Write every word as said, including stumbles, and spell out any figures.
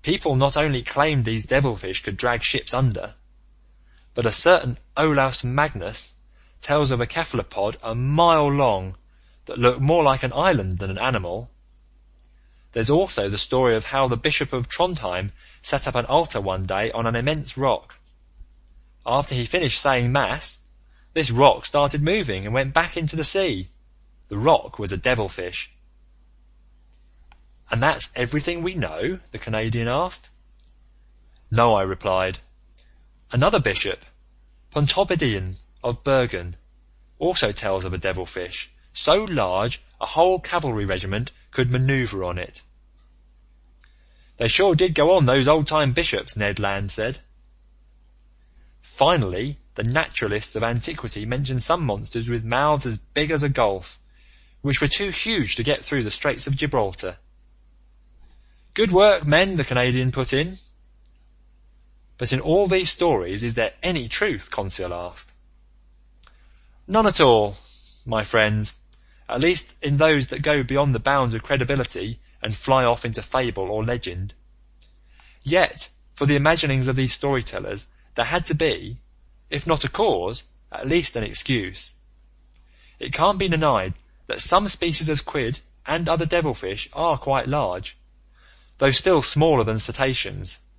People not only claimed these devilfish could drag ships under, but a certain Olaus Magnus tells of a cephalopod a mile long that looked more like an island than an animal. There's also the story of how the Bishop of Trondheim set up an altar one day on an immense rock. After he finished saying mass, this rock started moving and went back into the sea. The rock was a devilfish. "And that's everything we know?" the Canadian asked. "No," I replied. "Another bishop, Pontoppidan of Bergen, also tells of a devilfish, so large a whole cavalry regiment could manoeuvre on it." "They sure did go on, those old-time bishops," Ned Land said. Finally, the naturalists of antiquity mentioned some monsters with mouths as big as a gulf, which were too huge to get through the Straits of Gibraltar. "Good work, men," the Canadian put in. "But in all these stories, is there any truth?" Conseil asked. "None at all, my friends, at least in those that go beyond the bounds of credibility and fly off into fable or legend. Yet, for the imaginings of these storytellers, there had to be, if not a cause, at least an excuse. It can't be denied that some species of squid and other devilfish are quite large, though still smaller than cetaceans,